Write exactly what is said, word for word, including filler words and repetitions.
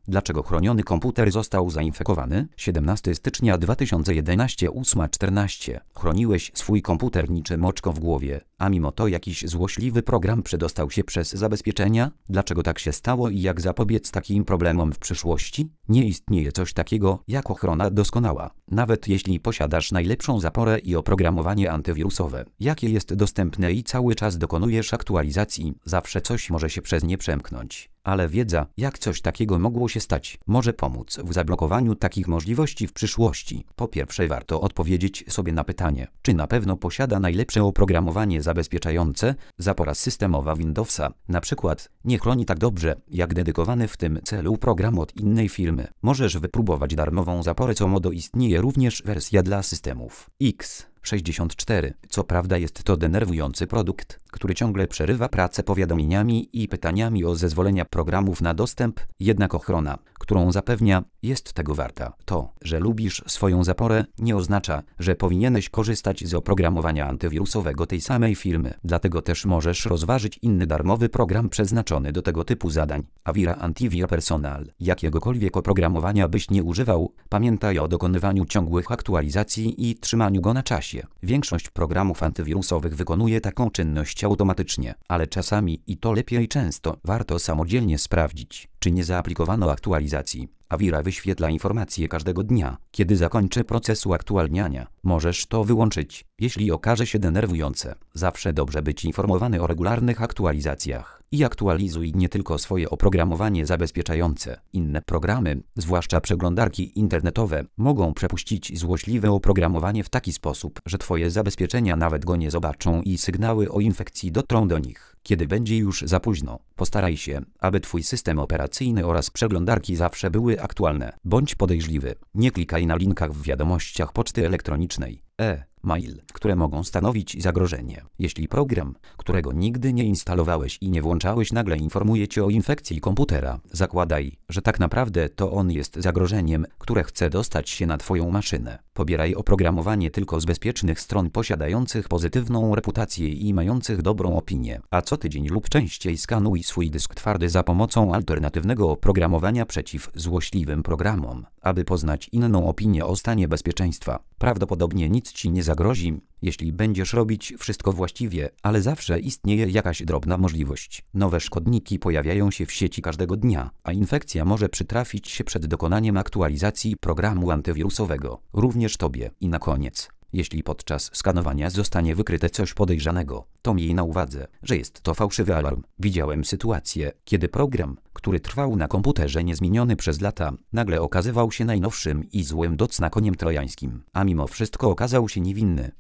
Dlaczego chroniony komputer został zainfekowany? siedemnastego stycznia dwa tysiące jedenastego ósma czternaście. Chroniłeś swój komputer niczym oczko w głowie, a mimo to jakiś złośliwy program przedostał się przez zabezpieczenia? Dlaczego tak się stało i jak zapobiec takim problemom w przyszłości? Nie istnieje coś takiego jak ochrona doskonała. Nawet jeśli posiadasz najlepszą zaporę i oprogramowanie antywirusowe, jakie jest dostępne i cały czas dokonujesz aktualizacji, zawsze coś może się przez nie przemknąć. Ale wiedza, jak coś takiego mogło się stać, może pomóc w zablokowaniu takich możliwości w przyszłości. Po pierwsze, warto odpowiedzieć sobie na pytanie, czy na pewno posiada najlepsze oprogramowanie zabezpieczające. Zapora systemowa Windowsa, na przykład, nie chroni tak dobrze, jak dedykowany w tym celu program od innej firmy. Możesz wypróbować darmową zaporę Comodo. Istnieje również wersja dla systemów X sześćdziesiąt cztery. Co prawda jest to denerwujący produkt, który ciągle przerywa pracę powiadomieniami i pytaniami o zezwolenia programów na dostęp, jednak ochrona, którą zapewnia, jest tego warta. To, że lubisz swoją zaporę, nie oznacza, że powinieneś korzystać z oprogramowania antywirusowego tej samej firmy. Dlatego też możesz rozważyć inny darmowy program przeznaczony do tego typu zadań. Avira Antivir Personal. Jakiegokolwiek oprogramowania byś nie używał, pamiętaj o dokonywaniu ciągłych aktualizacji i trzymaniu go na czasie. Większość programów antywirusowych wykonuje taką czynność automatycznie, ale czasami, i to lepiej często, warto samodzielnie sprawdzić, czy nie zaaplikowano aktualizacji. Avira wyświetla informacje każdego dnia, kiedy zakończy proces uaktualniania. Możesz to wyłączyć, jeśli okaże się denerwujące. Zawsze dobrze być informowany o regularnych aktualizacjach. I aktualizuj nie tylko swoje oprogramowanie zabezpieczające. Inne programy, zwłaszcza przeglądarki internetowe, mogą przepuścić złośliwe oprogramowanie w taki sposób, że twoje zabezpieczenia nawet go nie zobaczą i sygnały o infekcji dotrą do nich, kiedy będzie już za późno. Postaraj się, aby twój system operacyjny oraz przeglądarki zawsze były aktualne. Bądź podejrzliwy. Nie klikaj na linkach w wiadomościach poczty elektronicznej. E. mail, które mogą stanowić zagrożenie. Jeśli program, którego nigdy nie instalowałeś i nie włączałeś, nagle informuje cię o infekcji komputera, zakładaj, że tak naprawdę to on jest zagrożeniem, które chce dostać się na twoją maszynę. Pobieraj oprogramowanie tylko z bezpiecznych stron posiadających pozytywną reputację i mających dobrą opinię. A co tydzień lub częściej skanuj swój dysk twardy za pomocą alternatywnego oprogramowania przeciw złośliwym programom, aby poznać inną opinię o stanie bezpieczeństwa. Prawdopodobnie nic ci nie zagrozi, jeśli będziesz robić wszystko właściwie, ale zawsze istnieje jakaś drobna możliwość. Nowe szkodniki pojawiają się w sieci każdego dnia, a infekcja może przytrafić się przed dokonaniem aktualizacji programu antywirusowego. Również tobie. I na koniec, jeśli podczas skanowania zostanie wykryte coś podejrzanego, to miej na uwadze, że jest to fałszywy alarm. Widziałem sytuację, kiedy program, który trwał na komputerze niezmieniony przez lata, nagle okazywał się najnowszym i złym docna koniem trojańskim, a mimo wszystko okazał się niewinny.